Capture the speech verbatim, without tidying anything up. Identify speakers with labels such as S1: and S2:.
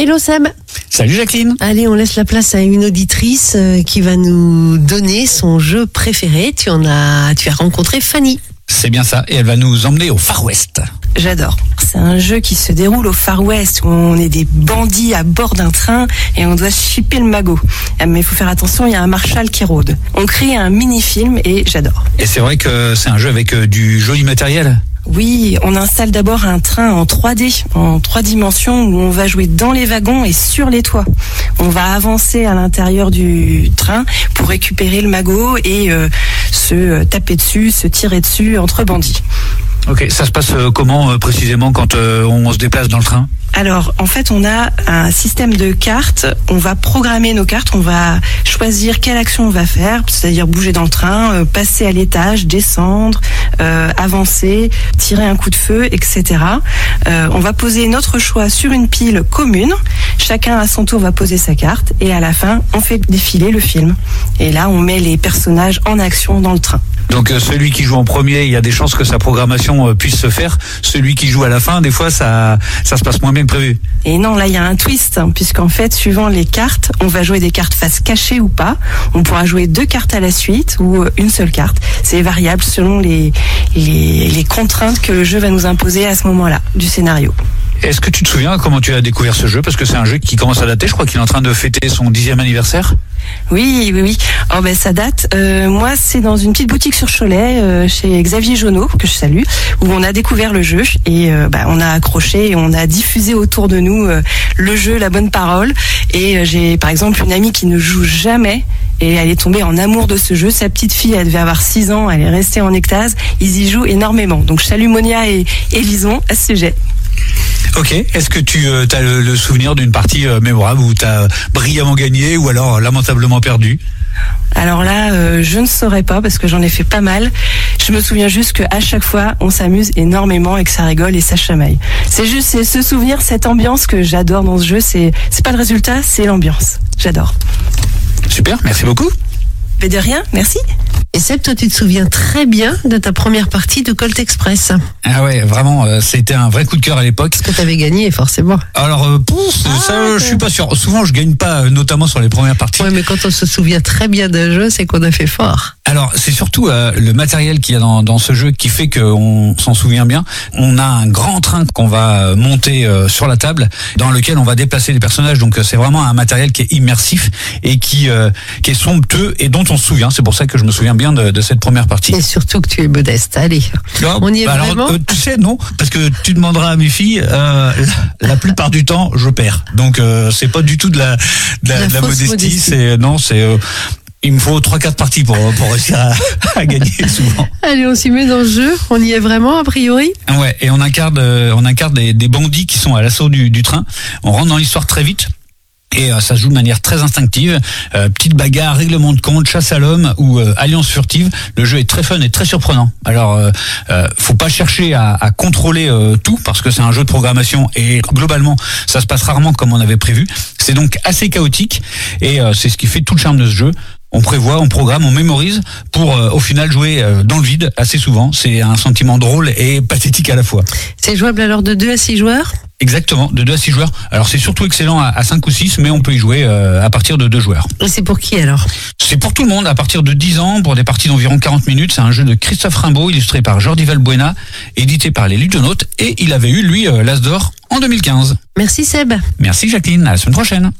S1: Hello Seb.
S2: Salut Jacqueline.
S1: Allez, on laisse la place à une auditrice euh, qui va nous donner son jeu préféré. Tu en as, tu as rencontré Fanny.
S2: C'est bien ça, et elle va nous emmener au Far West.
S3: J'adore. C'est un jeu qui se déroule au Far West où on est des bandits à bord d'un train et on doit chipper le magot. Mais il faut faire attention, il y a un marshal qui rôde. On crée un mini-film et j'adore.
S2: Et c'est vrai que c'est un jeu avec euh, du joli matériel.
S3: Oui, on installe d'abord un train en trois D, en trois dimensions, où on va jouer dans les wagons et sur les toits. On va avancer à l'intérieur du train pour récupérer le magot et euh, se taper dessus, se tirer dessus entre bandits.
S2: Ok, ça se passe euh, comment euh, précisément quand euh, on se déplace dans le train ?
S3: Alors, en fait, on a un système de cartes. On va programmer nos cartes. On va choisir quelle action on va faire, c'est-à-dire bouger dans le train, euh, passer à l'étage, descendre, euh, avancer, tirer un coup de feu, et cetera. Euh, on va poser notre choix sur une pile commune. Chacun à son tour va poser sa carte et à la fin, on fait défiler le film. Et là, on met les personnages en action dans le train.
S2: Donc euh, celui qui joue en premier, il y a des chances que sa programmation euh, puisse se faire. Celui qui joue à la fin, des fois, ça, ça se passe moins bien que prévu.
S3: Et non, là, il y a un twist, hein, puisqu'en fait, suivant les cartes, on va jouer des cartes face cachée ou pas. On pourra jouer deux cartes à la suite ou une seule carte. C'est variable selon les, les, les contraintes que le jeu va nous imposer à ce moment-là du scénario.
S2: Est-ce que tu te souviens comment tu as découvert ce jeu ? Parce que c'est un jeu qui commence à dater. Je crois qu'il est en train de fêter son dixième anniversaire.
S3: Oui, oui, oui. Oh ben ça date. Euh, moi, c'est dans une petite boutique sur Cholet, euh, chez Xavier Jonot, que je salue, où on a découvert le jeu et euh, bah, on a accroché et on a diffusé autour de nous euh, le jeu, la bonne parole. Et euh, j'ai par exemple une amie qui ne joue jamais et elle est tombée en amour de ce jeu. Sa petite fille, elle devait avoir six ans, elle est restée en extase. Ils y jouent énormément. Donc je salue Monia et Élison à ce sujet.
S2: Ok, est-ce que tu euh, as le, le souvenir d'une partie euh, mémorable où tu as brillamment gagné ou alors lamentablement perdu ?
S3: Alors là, euh, je ne saurais pas parce que j'en ai fait pas mal. Je me souviens juste qu'à chaque fois, on s'amuse énormément et que ça rigole et ça chamaille. C'est juste c'est ce souvenir, cette ambiance que j'adore dans ce jeu. C'est, c'est pas le résultat, c'est l'ambiance. J'adore.
S2: Super, merci beaucoup.
S3: Mais de rien, merci.
S1: Et Seb, toi, tu te souviens très bien de ta première partie de Colt Express.
S2: Ah ouais, vraiment, euh, c'était un vrai coup de cœur à l'époque.
S1: Parce que tu avais gagné, forcément.
S2: Alors, euh, pouf,
S1: Ah,
S2: ça, je suis pas sûr. Souvent, je gagne pas, euh, notamment sur les premières parties.
S1: Ouais, mais quand on se souvient très bien d'un jeu, c'est qu'on a fait fort.
S2: Alors, c'est surtout euh, le matériel qu'il y a dans, dans ce jeu qui fait qu'on s'en souvient bien. On a un grand train qu'on va monter euh, sur la table, dans lequel on va déplacer les personnages. Donc, euh, c'est vraiment un matériel qui est immersif et qui, euh, qui est somptueux et dont on se souvient. C'est pour ça que je me souviens bien de, de cette première partie.
S1: Et surtout que tu es modeste. Allez,
S2: Non,
S1: on y est
S2: bah alors,
S1: vraiment
S2: euh, tu sais, non, parce que tu demanderas à mes filles, euh, la, la plupart du temps, je perds. Donc, euh, c'est pas du tout de la, de la,
S1: La
S2: de la
S1: fausse
S2: modestie.
S1: modestie.
S2: C'est non, c'est euh, il me faut trois quatre parties pour pour réussir à, à gagner souvent.
S1: Allez, on s'y met dans le jeu. On y est vraiment, a priori.
S2: Ouais, et on incarne euh, on incarne des, des bandits qui sont à l'assaut du, du train. On rentre dans l'histoire très vite. Et euh, ça se joue de manière très instinctive. Euh, petite bagarre, règlement de compte, chasse à l'homme ou euh, alliance furtive. Le jeu est très fun et très surprenant. Alors, euh, euh, faut pas chercher à, à contrôler euh, tout parce que c'est un jeu de programmation et globalement, ça se passe rarement comme on avait prévu. C'est donc assez chaotique et euh, c'est ce qui fait tout le charme de ce jeu. On prévoit, on programme, on mémorise pour euh, au final jouer euh, dans le vide assez souvent. C'est un sentiment drôle et pathétique à la fois.
S1: C'est jouable alors de deux à six joueurs.
S2: Exactement, de deux à six joueurs. Alors c'est surtout excellent à, à cinq ou six, mais on peut y jouer euh, à partir de deux joueurs.
S1: Et c'est pour qui alors ?
S2: C'est pour tout le monde, à partir de dix ans, pour des parties d'environ quarante minutes. C'est un jeu de Christophe Rimbaud, illustré par Jordi Valbuena, édité par les Ludonautes, et il avait eu, lui, euh, l'As d'Or en deux mille quinze.
S1: Merci Seb.
S2: Merci Jacqueline, à la semaine prochaine.